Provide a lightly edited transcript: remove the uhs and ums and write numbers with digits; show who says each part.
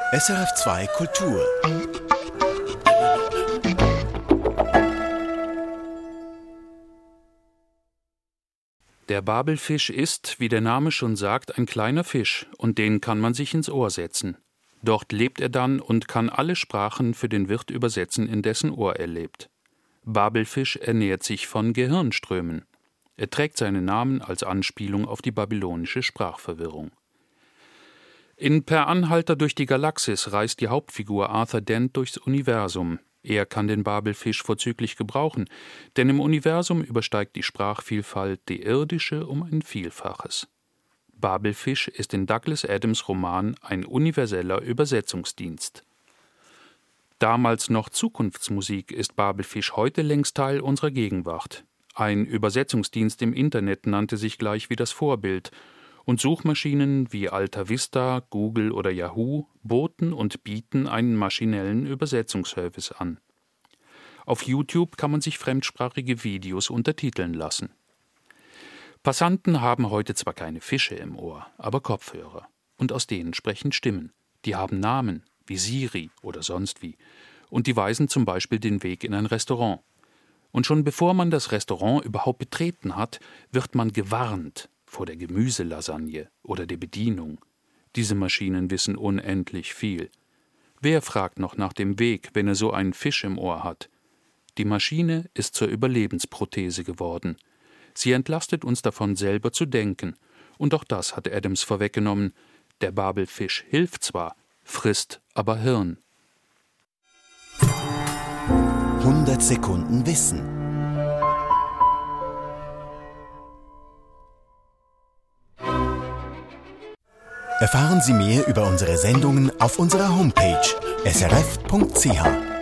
Speaker 1: SRF2 Kultur.
Speaker 2: Der Babelfisch ist, wie der Name schon sagt, ein kleiner Fisch, und den kann man sich ins Ohr setzen. Dort lebt er dann und kann alle Sprachen für den Wirt übersetzen, in dessen Ohr er lebt. Babelfisch ernährt sich von Gehirnströmen. Er trägt seinen Namen als Anspielung auf die babylonische Sprachverwirrung. In Per Anhalter durch die Galaxis reist die Hauptfigur Arthur Dent durchs Universum. Er kann den Babelfisch vorzüglich gebrauchen, denn im Universum übersteigt die Sprachvielfalt die irdische um ein Vielfaches. Babelfisch ist in Douglas Adams' Roman ein universeller Übersetzungsdienst. Damals noch Zukunftsmusik ist Babelfisch heute längst Teil unserer Gegenwart. Ein Übersetzungsdienst im Internet nannte sich gleich wie das Vorbild, und Suchmaschinen wie Alta Vista, Google oder Yahoo boten und bieten einen maschinellen Übersetzungsservice an. Auf YouTube kann man sich fremdsprachige Videos untertiteln lassen. Passanten haben heute zwar keine Fische im Ohr, aber Kopfhörer. Und aus denen sprechen Stimmen. Die haben Namen, wie Siri oder sonst wie. Und die weisen zum Beispiel den Weg in ein Restaurant. Und schon bevor man das Restaurant überhaupt betreten hat, wird man gewarnt vor der Gemüselasagne oder der Bedienung. Diese Maschinen wissen unendlich viel. Wer fragt noch nach dem Weg, wenn er so einen Fisch im Ohr hat? Die Maschine ist zur Überlebensprothese geworden. Sie entlastet uns davon, selber zu denken. Und auch das hat Adams vorweggenommen. Der Babelfisch hilft zwar, frisst aber Hirn.
Speaker 1: 100 Sekunden Wissen. Erfahren Sie mehr über unsere Sendungen auf unserer Homepage srf.ch.